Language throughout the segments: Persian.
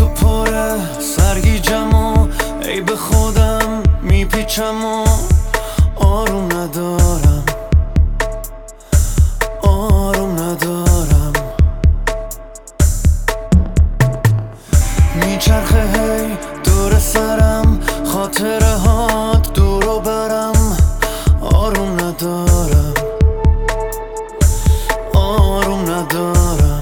تو پره سرگیجم و ای به خودم میپیچم و آروم ندارم، آروم ندارم. میچرخه هی دور سرم، خاطره هات دورو برم، آروم ندارم، آروم ندارم.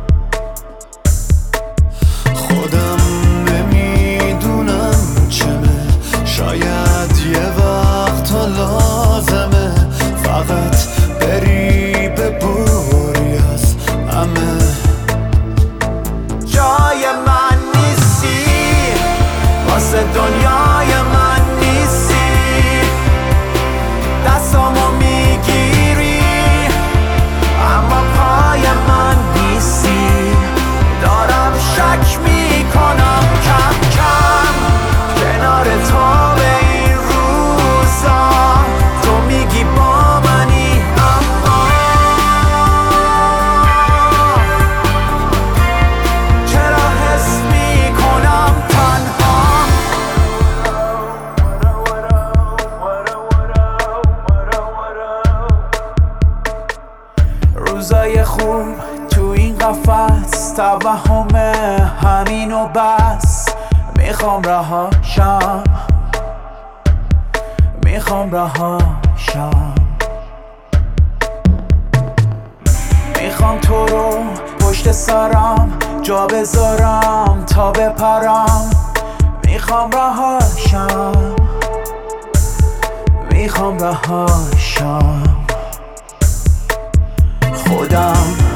خودم نمیدونم چمه، شاید یه وقت ها لازمه فقط بری ببوری از همه. جای من نیستی واسه دنیای من نیستی، دستامو میگیری اما پای من نیستی. دارم شک میکنم کم کم کنار تو به این روزا، تو میگی با منی اما چرا حس میکنم تنها. روزای خوب تو این قفس توهمه همین و بس. میخوام رهاشم، میخوام رهاشم. میخوام تو رو پشت سرم جا بذارم تا بپرم. میخوام رهاشم، میخوام رهاشم. خودم